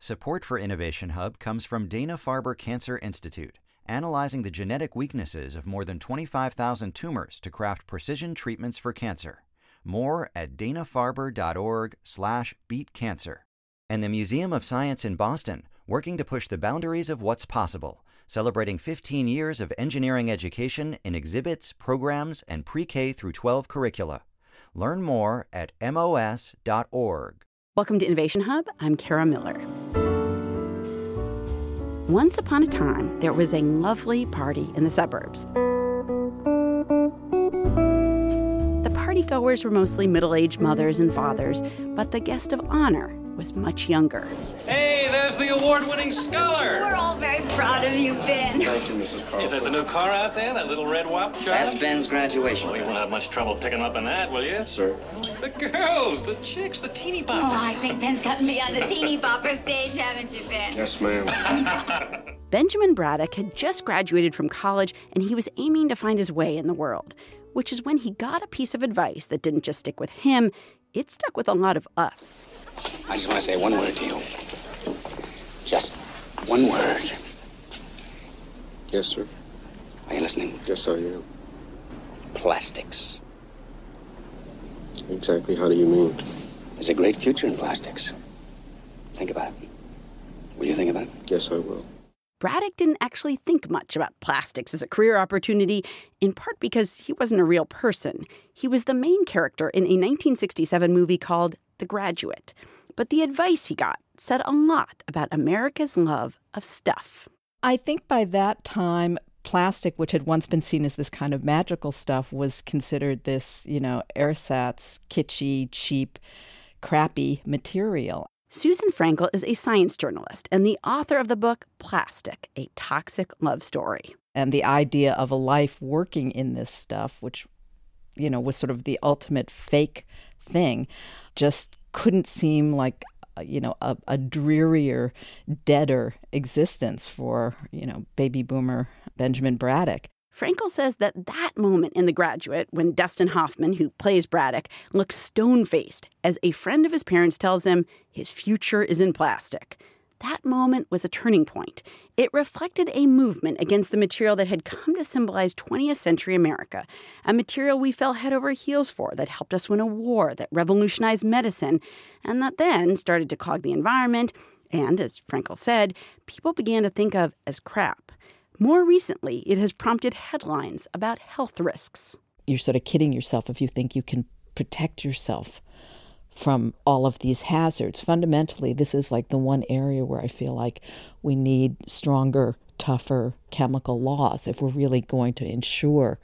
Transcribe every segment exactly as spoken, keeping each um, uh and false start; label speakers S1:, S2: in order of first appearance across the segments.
S1: Support for Innovation Hub comes from Dana-Farber Cancer Institute, analyzing the genetic weaknesses of more than twenty-five thousand tumors to craft precision treatments for cancer. More at dana-farber.org slash beat cancer. And the Museum of Science in Boston, working to push the boundaries of what's possible, celebrating fifteen years of engineering education in exhibits, programs, and pre-K through twelve curricula. Learn more at M O S dot org.
S2: Welcome to Innovation Hub. I'm Kara Miller. Once upon a time, there was a lovely party in the suburbs. The partygoers were mostly middle-aged mothers and fathers, but the guest of honor was much younger.
S3: Hey, there's the award-winning scholar!
S4: We're all very proud of you, Ben.
S5: Thank you, Missus Carlson.
S3: Is that the new car out there, that little red wop, Charlie?
S6: That's Ben's graduation.
S3: Well, you won't have much trouble picking up on that, will you?
S5: Sir.
S3: The girls, the chicks, the teeny boppers.
S4: Oh, I think Ben's gotten me on the teeny bopper stage, haven't you, Ben?
S5: Yes, ma'am.
S2: Benjamin Braddock had just graduated from college, and he was aiming to find his way in the world, which is when he got a piece of advice that didn't just stick with him, it stuck with a lot of us.
S6: I just want to say one word to you. Just one word.
S5: Yes, sir.
S6: Are you listening?
S5: Yes, I am.
S6: Plastics.
S5: Exactly how do you mean?
S6: There's a great future in plastics. Think about it. Will you think about it?
S5: Yes, I will.
S2: Braddock didn't actually think much about plastics as a career opportunity, in part because he wasn't a real person. He was the main character in a nineteen sixty-seven movie called The Graduate. But the advice he got said a lot about America's love of stuff.
S7: I think by that time, plastic, which had once been seen as this kind of magical stuff, was considered this, you know, ersatz, kitschy, cheap, crappy material.
S2: Susan Frankel is a science journalist and the author of the book Plastic, A Toxic Love Story.
S7: And the idea of a life working in this stuff, which, you know, was sort of the ultimate fake thing, just couldn't seem like, you know, a, a drearier, deader existence for, you know, baby boomer Benjamin Braddock.
S2: Frankel says that that moment in The Graduate, when Dustin Hoffman, who plays Braddock, looks stone-faced as a friend of his parents tells him his future is in plastic. That moment was a turning point. It reflected a movement against the material that had come to symbolize twentieth century America, a material we fell head over heels for that helped us win a war, that revolutionized medicine, and that then started to clog the environment and, as Frankel said, people began to think of as crap. More recently, it has prompted headlines about health risks.
S7: You're sort of kidding yourself if you think you can protect yourself from all of these hazards. Fundamentally, this is like the one area where I feel like we need stronger, tougher chemical laws if we're really going to ensure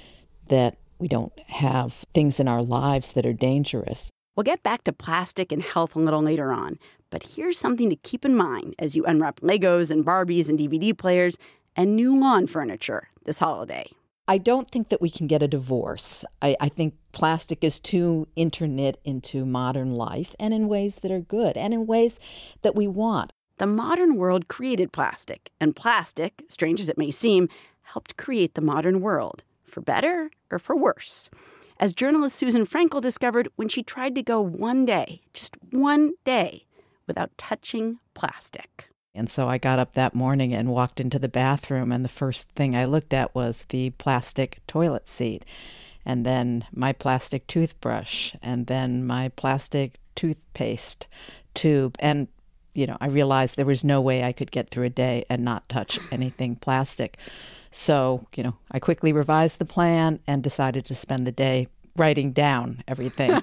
S7: that we don't have things in our lives that are dangerous.
S2: We'll get back to plastic and health a little later on, but here's something to keep in mind as you unwrap Legos and Barbies and D V D players and new lawn furniture this holiday.
S7: I don't think that we can get a divorce. I, I think plastic is too interknit into modern life, and in ways that are good, and in ways that we want.
S2: The modern world created plastic, and plastic, strange as it may seem, helped create the modern world, for better or for worse. As journalist Susan Frankel discovered when she tried to go one day, just one day, without touching plastic.
S7: And so I got up that morning and walked into the bathroom, and the first thing I looked at was the plastic toilet seat, and then my plastic toothbrush, and then my plastic toothpaste tube. And, you know, I realized there was no way I could get through a day and not touch anything plastic. So, you know, I quickly revised the plan and decided to spend the day writing down everything.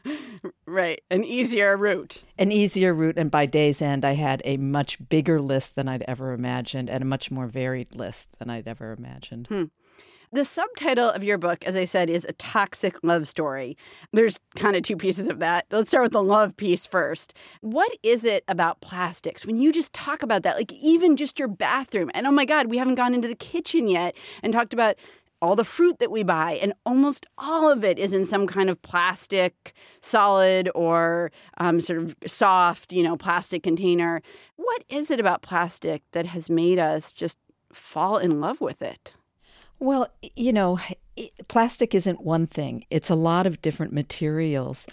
S2: Right. An easier route.
S7: An easier route. And by day's end, I had a much bigger list than I'd ever imagined and a much more varied list than I'd ever imagined.
S2: Hmm. The subtitle of your book, as I said, is A Toxic Love Story. There's kind of two pieces of that. Let's start with the love piece first. What is it about plastics? When you just talk about that, like even just your bathroom, and oh my God, we haven't gone into the kitchen yet and talked about all the fruit that we buy, and almost all of it is in some kind of plastic, solid, or um, sort of soft, you know, plastic container. What is it about plastic that has made us just fall in love with it?
S7: Well, you know, it, plastic isn't one thing. It's a lot of different materials.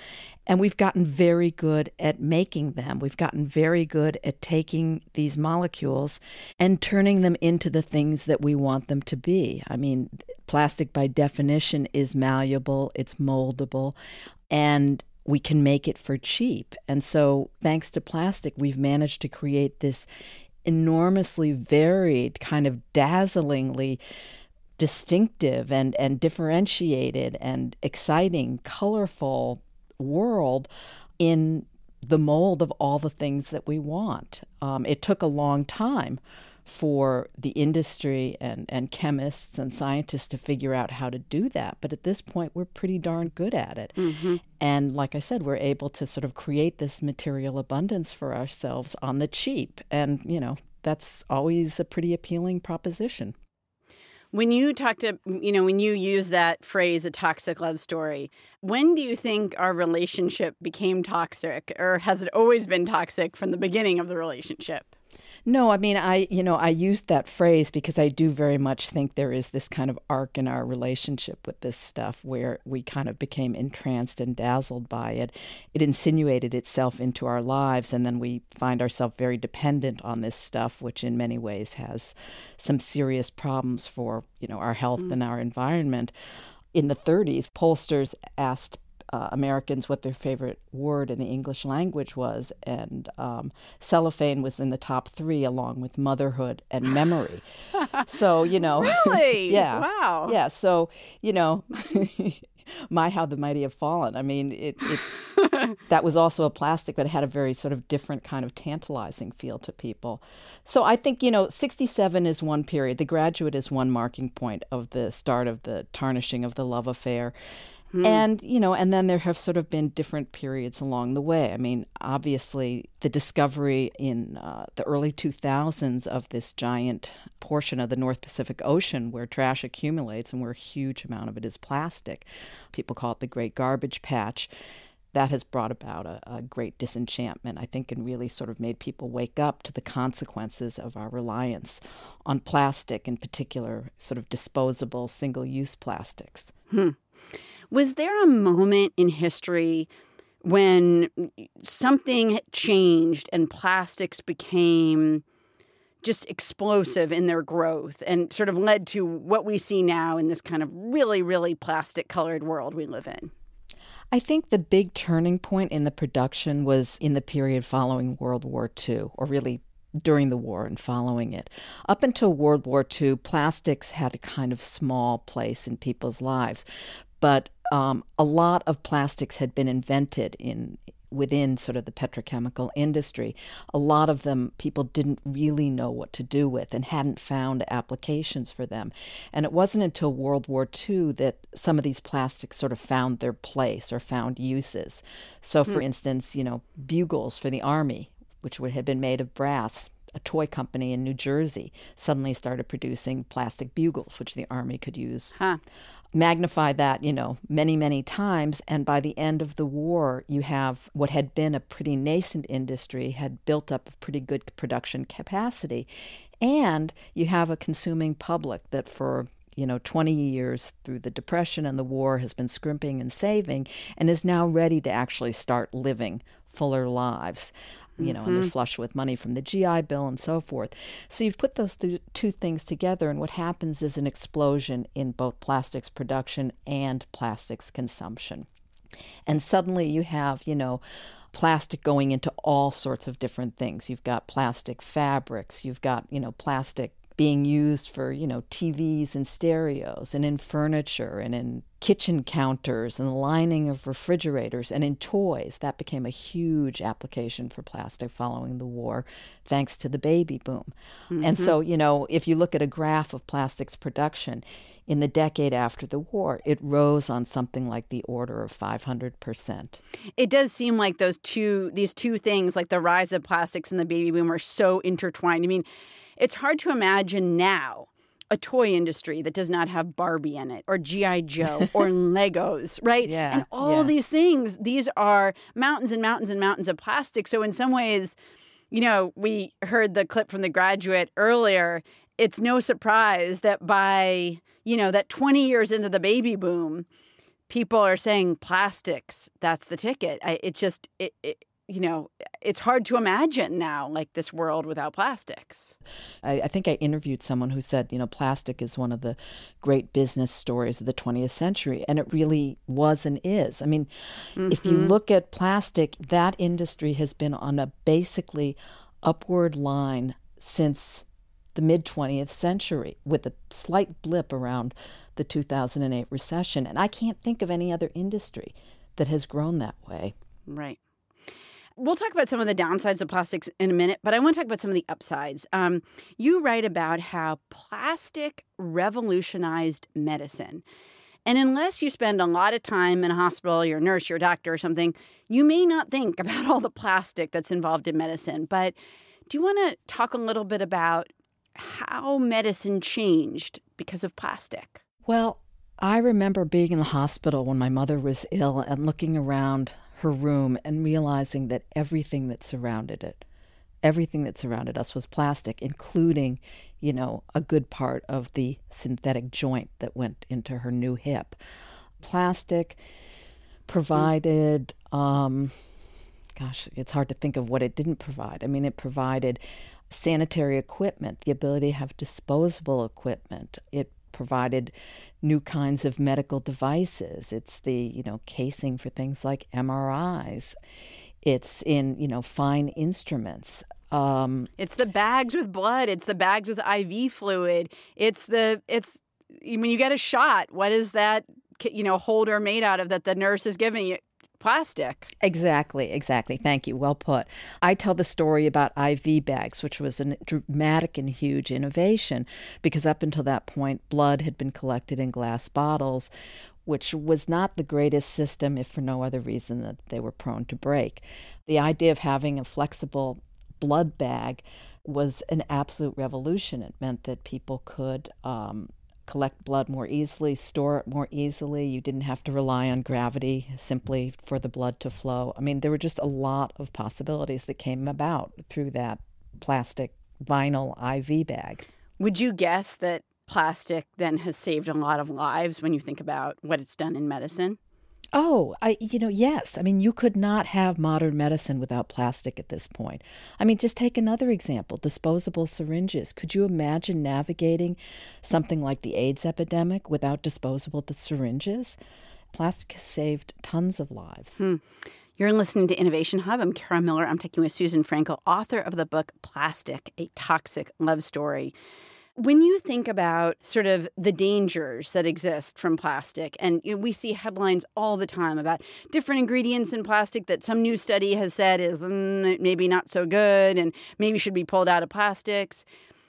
S7: And we've gotten very good at making them. We've gotten very good at taking these molecules and turning them into the things that we want them to be. I mean, plastic by definition is malleable, it's moldable, and we can make it for cheap. And so thanks to plastic, we've managed to create this enormously varied, kind of dazzlingly distinctive and, and differentiated and exciting, colorful world in the mold of all the things that we want. Um, it took a long time for the industry and, and chemists and scientists to figure out how to do that. But at this point, we're pretty darn good at it. Mm-hmm. And like I said, we're able to sort of create this material abundance for ourselves on the cheap. And, you know, that's always a pretty appealing proposition.
S2: When you talk to, you know, when you use that phrase, a toxic love story, when do you think our relationship became toxic, or has it always been toxic from the beginning of the relationship?
S7: No, I mean, I, you know, I used that phrase because I do very much think there is this kind of arc in our relationship with this stuff where we kind of became entranced and dazzled by it. It insinuated itself into our lives, and then we find ourselves very dependent on this stuff, which in many ways has some serious problems for, you know, our health mm. and our environment. In the thirties, pollsters asked Uh, Americans what their favorite word in the English language was, and um, cellophane was in the top three, along with motherhood and memory. So, you know,
S2: really,
S7: yeah,
S2: wow,
S7: yeah. So, you know, my how the mighty have fallen. I mean, it, it that was also a plastic, but it had a very sort of different kind of tantalizing feel to people. So I think, you know, sixty-seven is one period. The Graduate is one marking point of the start of the tarnishing of the love affair. Hmm. And, you know, and then there have sort of been different periods along the way. I mean, obviously, the discovery in uh, the early two thousands of this giant portion of the North Pacific Ocean where trash accumulates and where a huge amount of it is plastic. People call it the Great Garbage Patch. That has brought about a, a great disenchantment, I think, and really sort of made people wake up to the consequences of our reliance on plastic, in particular, sort of disposable, single-use plastics.
S2: Hmm. Was there a moment in history when something changed and plastics became just explosive in their growth and sort of led to what we see now in this kind of really, really plastic-colored world we live in?
S7: I think the big turning point in the production was in the period following World War Two, or really during the war and following it. Up until World War Two, plastics had a kind of small place in people's lives. But um, a lot of plastics had been invented in within sort of the petrochemical industry. A lot of them people didn't really know what to do with and hadn't found applications for them. And it wasn't until World War Two that some of these plastics sort of found their place or found uses. So, for mm. instance, you know, bugles for the Army, which would have been made of brass. A toy company in New Jersey suddenly started producing plastic bugles, which the Army could use.
S2: Huh.
S7: Magnify that, you know, many, many times. And by the end of the war, you have what had been a pretty nascent industry had built up a pretty good production capacity. And you have a consuming public that for, you know, twenty years through the Depression and the war has been scrimping and saving and is now ready to actually start living fuller lives. You know, mm-hmm. and they're flush with money from the G I Bill and so forth. So you put those th- two things together, and what happens is an explosion in both plastics production and plastics consumption. And suddenly you have, you know, plastic going into all sorts of different things. You've got plastic fabrics. You've got, you know, plastic being used for, you know, T Vs and stereos and in furniture and in kitchen counters and the lining of refrigerators and in toys. That became a huge application for plastic following the war, thanks to the baby boom. Mm-hmm. And so, you know, if you look at a graph of plastics production, in the decade after the war, it rose on something like the order of five hundred percent.
S2: It does seem like those two, these two things, like the rise of plastics and the baby boom, are so intertwined. I mean, it's hard to imagine now a toy industry that does not have Barbie in it or G I Joe or Legos, right?
S7: Yeah,
S2: and all
S7: yeah.
S2: these things, these are mountains and mountains and mountains of plastic. So in some ways, you know, we heard the clip from The Graduate earlier. It's no surprise that by, you know, that twenty years into the baby boom, people are saying plastics, that's the ticket. I, it just, it, it, you know, it's hard to imagine now, like this world without plastics.
S7: I, I think I interviewed someone who said, you know, plastic is one of the great business stories of the twentieth century. And it really was and is. I mean, mm-hmm. if you look at plastic, that industry has been on a basically upward line since the mid-twentieth century, with a slight blip around the two thousand eight recession. And I can't think of any other industry that has grown that way.
S2: Right. We'll talk about some of the downsides of plastics in a minute, but I want to talk about some of the upsides. Um, you write about how plastic revolutionized medicine. And unless you spend a lot of time in a hospital, you're a nurse, you're a doctor or something, you may not think about all the plastic that's involved in medicine. But do you want to talk a little bit about how medicine changed because of plastic?
S7: Well, I remember being in the hospital when my mother was ill and looking around her room and realizing that everything that surrounded it, everything that surrounded us was plastic, including, you know, a good part of the synthetic joint that went into her new hip. Plastic provided, um, gosh, it's hard to think of what it didn't provide. I mean, it provided sanitary equipment, the ability to have disposable equipment. It provided new kinds of medical devices. It's the, you know, casing for things like M R Is. It's in, you know, fine instruments. Um,
S2: it's the bags with blood. It's the bags with I V fluid. It's the, it's, when you get a shot, what is that, you know, holder made out of that the nurse is giving you? Plastic.
S7: Exactly, exactly. Thank you. Well put. I tell the story about I V bags, which was a dramatic and huge innovation, because up until that point, blood had been collected in glass bottles, which was not the greatest system, if for no other reason that they were prone to break. The idea of having a flexible blood bag was an absolute revolution. It meant that people could um, collect blood more easily, store it more easily. You didn't have to rely on gravity simply for the blood to flow. I mean, there were just a lot of possibilities that came about through that plastic vinyl I V bag.
S2: Would you guess that plastic then has saved a lot of lives when you think about what it's done in medicine?
S7: Oh, I, you know, yes. I mean, you could not have modern medicine without plastic at this point. I mean, just take another example, disposable syringes. Could you imagine navigating something like the AIDS epidemic without disposable syringes? Plastic has saved tons of lives.
S2: Hmm. You're listening to Innovation Hub. I'm Kara Miller. I'm talking with Susan Frankel, author of the book Plastic, A Toxic Love Story. When you think about sort of the dangers that exist from plastic, and you know, we see headlines all the time about different ingredients in plastic that some new study has said is mm, maybe not so good and maybe should be pulled out of plastics.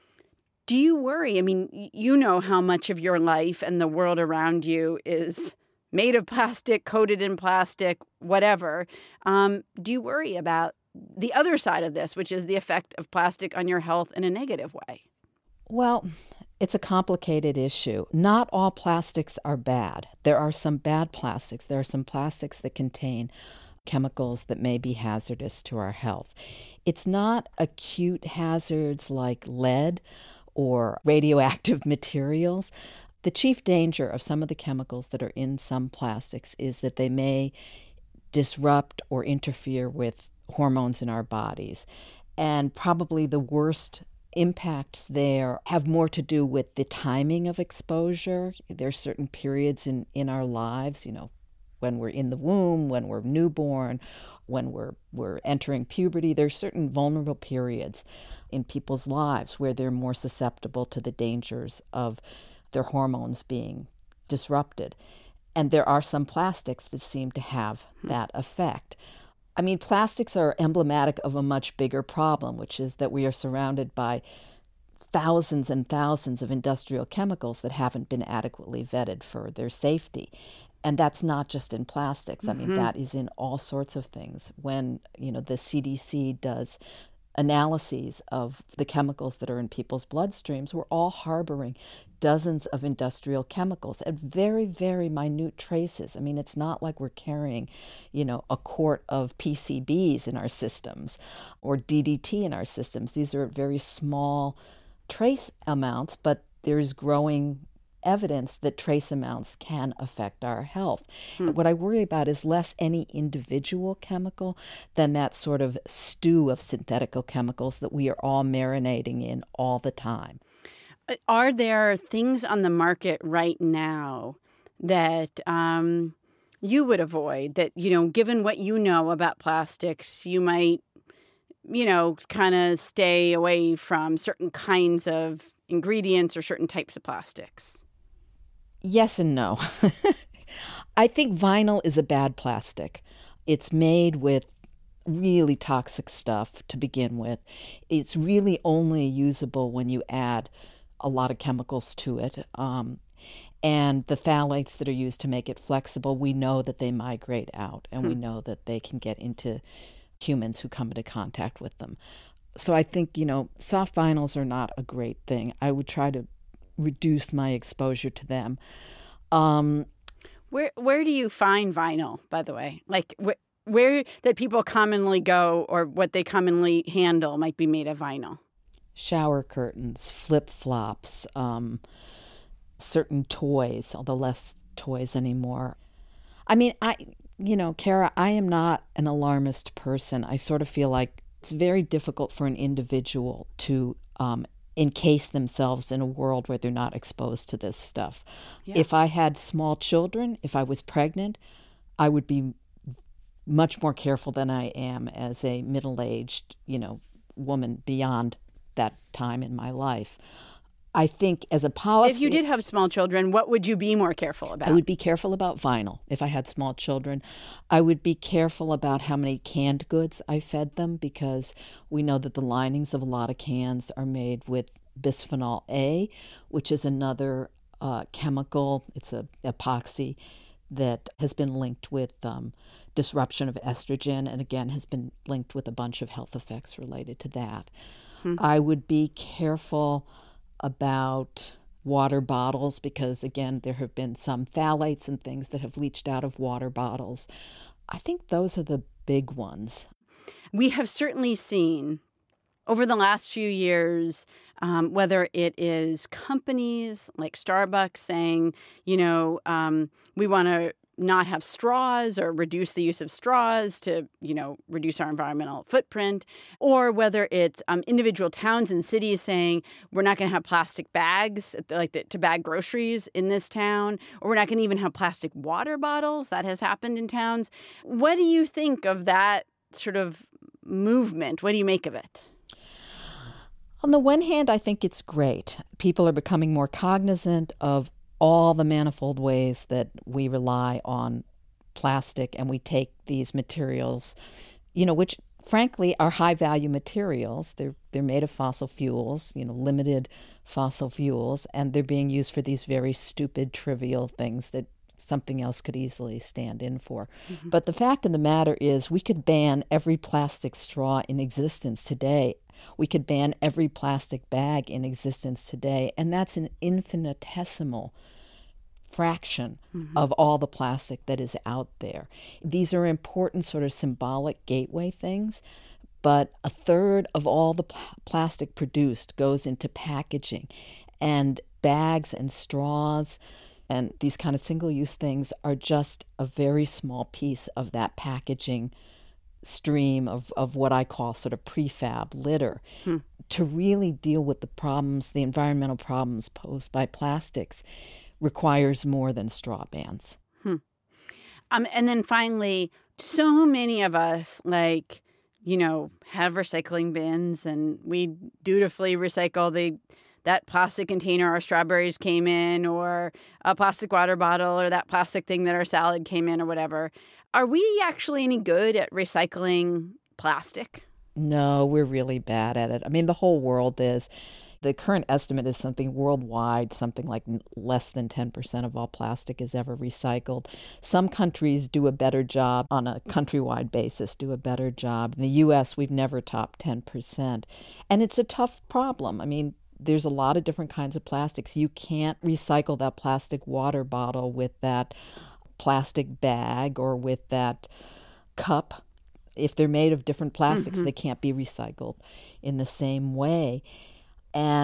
S2: Do you worry? I mean, you know how much of your life and the world around you is made of plastic, coated in plastic, whatever. Um, do you worry about the other side of this, which is the effect of plastic on your health in a negative way?
S7: Well, it's a complicated issue. Not all plastics are bad. There are some bad plastics. There are some plastics that contain chemicals that may be hazardous to our health. It's not acute hazards like lead or radioactive materials. The chief danger of some of the chemicals that are in some plastics is that they may disrupt or interfere with hormones in our bodies. And probably the worst impacts there have more to do with the timing of exposure. There are certain periods in, in our lives, you know, when we're in the womb, when we're newborn, when we're we're entering puberty. There's certain vulnerable periods in people's lives where they're more susceptible to the dangers of their hormones being disrupted. And there are some plastics that seem to have that effect. I mean, plastics are emblematic of a much bigger problem, which is that we are surrounded by thousands and thousands of industrial chemicals that haven't been adequately vetted for their safety. And that's not just in plastics. Mm-hmm. I mean, that is in all sorts of things. When, you know, the C D C does analyses of the chemicals that are in people's bloodstreams, we're all harboring dozens of industrial chemicals at very, very minute traces. I mean, it's not like we're carrying, you know, a quart of P C Bs in our systems or D D T in our systems. These are very small trace amounts, but there's growing evidence that trace amounts can affect our health. Hmm. What I worry about is less any individual chemical than that sort of stew of synthetic chemicals that we are all marinating in all the time.
S2: Are there things on the market right now that um, you would avoid, that, you know, given what you know about plastics, you might, you know, kind of stay away from certain kinds of ingredients or certain types of plastics?
S7: Yes and no. I think vinyl is a bad plastic. It's made with really toxic stuff to begin with. It's really only usable when you add a lot of chemicals to it. Um, and the phthalates that are used to make it flexible, we know that they migrate out, and hmm. we know that they can get into humans who come into contact with them. So I think, you know, soft vinyls are not a great thing. I would try to reduce my exposure to them. Um,
S2: where where do you find vinyl, by the way? Like wh- where that people commonly go or what they commonly handle might be made of vinyl?
S7: Shower curtains, flip-flops, um, certain toys, although less toys anymore. I mean, I, you know, Kara, I am not an alarmist person. I sort of feel like it's very difficult for an individual to um, encase themselves in a world where they're not exposed to this stuff. Yeah. If I had small children, if I was pregnant, I would be much more careful than I am as a middle-aged, you know, woman beyond that time in my life. I think as a policy...
S2: If you did have small children, what would you be more careful about?
S7: I would be careful about vinyl if I had small children. I would be careful about how many canned goods I fed them, because we know that the linings of a lot of cans are made with bisphenol A, which is another uh, chemical. It's a epoxy that has been linked with um, disruption of estrogen, and again has been linked with a bunch of health effects related to that. Hmm. I would be careful about water bottles, because again there have been some phthalates and things that have leached out of water bottles. I think those are the big ones.
S2: We have certainly seen over the last few years, um, whether it is companies like Starbucks saying, you know, um, we want to not have straws or reduce the use of straws to, you know, reduce our environmental footprint, or whether it's um, individual towns and cities saying we're not going to have plastic bags, like the, to bag groceries in this town, or we're not going to even have plastic water bottles. That has happened in towns. What do you think of that sort of movement? What do you make of it?
S7: On the one hand, I think it's great. People are becoming more cognizant of all the manifold ways that we rely on plastic, and we take these materials, you know, which frankly are high-value materials. They're they're made of fossil fuels, you know, limited fossil fuels, and they're being used for these very stupid, trivial things that something else could easily stand in for. Mm-hmm. But the fact of the matter is, we could ban every plastic straw in existence today. We could ban every plastic bag in existence today, and that's an infinitesimal fraction mm-hmm. of all the plastic that is out there. These are important sort of symbolic gateway things, but a third of all the pl- plastic produced goes into packaging, and bags and straws and these kind of single-use things are just a very small piece of that packaging stream of, of what I call sort of prefab litter. Hmm. To really deal with the problems, the environmental problems posed by plastics, requires more than straw bans.
S2: Hmm. Um, and then finally, so many of us, like, you know, have recycling bins, and we dutifully recycle the that plastic container our strawberries came in, or a plastic water bottle, or that plastic thing that our salad came in, or whatever. Are we actually any good at recycling plastic?
S7: No, we're really bad at it. I mean, the whole world is. The current estimate is something worldwide, something like less than ten percent of all plastic is ever recycled. Some countries do a better job on a countrywide basis, do a better job. In the U S, we've never topped ten percent. And it's a tough problem. I mean, there's a lot of different kinds of plastics. You can't recycle that plastic water bottle with that plastic bag or with that cup. If they're made of different plastics, mm-hmm. they can't be recycled in the same way. And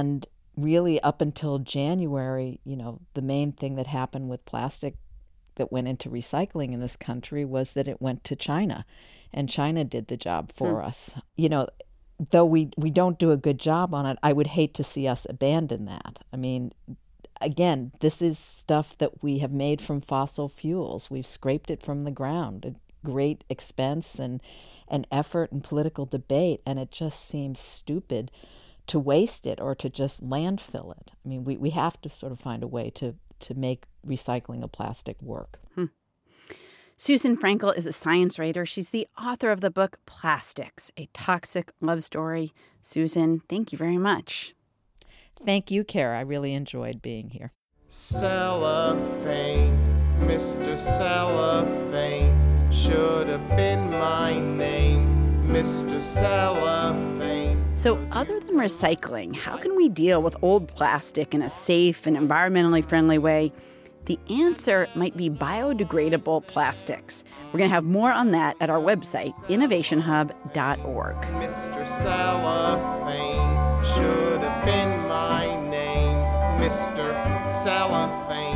S7: really up until January, you know, the main thing that happened with plastic that went into recycling in this country was that it went to China, and China did the job for hmm. us. You know, though we, we don't do a good job on it, I would hate to see us abandon that. I mean, again, this is stuff that we have made from fossil fuels. We've scraped it from the ground at great expense and, and effort and political debate, and it just seems stupid to waste it or to just landfill it. I mean, we, we have to sort of find a way to, to make recycling of plastic work.
S2: Hmm. Susan Fränkel is a science writer. She's the author of the book Plastics, A Toxic Love Story. Susan, thank you very much.
S7: Thank you, Kara. I really enjoyed being here.
S8: Cellophane, Mister Cellophane, should have been my name, Mister Cellophane.
S2: So other than recycling, how can we deal with old plastic in a safe and environmentally friendly way? The answer might be biodegradable plastics. We're going to have more on that at our website, innovation hub dot org.
S8: Mister Cellophane should have been my name, Mister Cellophane.